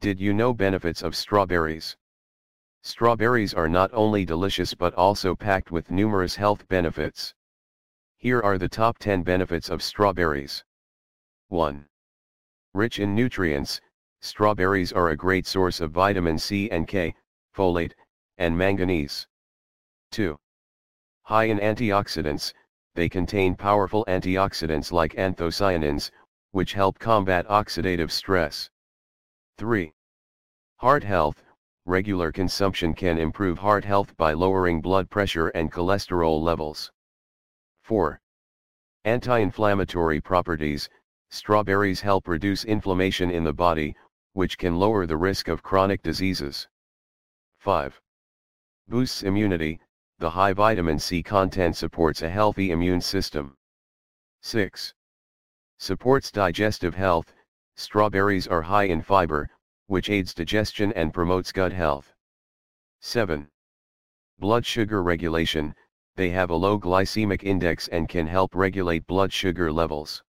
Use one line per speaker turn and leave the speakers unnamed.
Did you know benefits of strawberries? Strawberries are not only delicious but also packed with numerous health benefits. Here are the top 10 benefits of strawberries. 1. Rich in nutrients, strawberries are a great source of vitamin C and K, folate, and manganese. 2. High in antioxidants, they contain powerful antioxidants like anthocyanins, which help combat oxidative stress. 3. Heart health, regular consumption can improve heart health by lowering blood pressure and cholesterol levels. 4. Anti-inflammatory properties, strawberries help reduce inflammation in the body, which can lower the risk of chronic diseases. 5. Boosts immunity, the high vitamin C content supports a healthy immune system. 6. Supports digestive health, strawberries are high in fiber, which aids digestion and promotes gut health. 7. Blood sugar regulation, they have a low glycemic index and can help regulate blood sugar levels.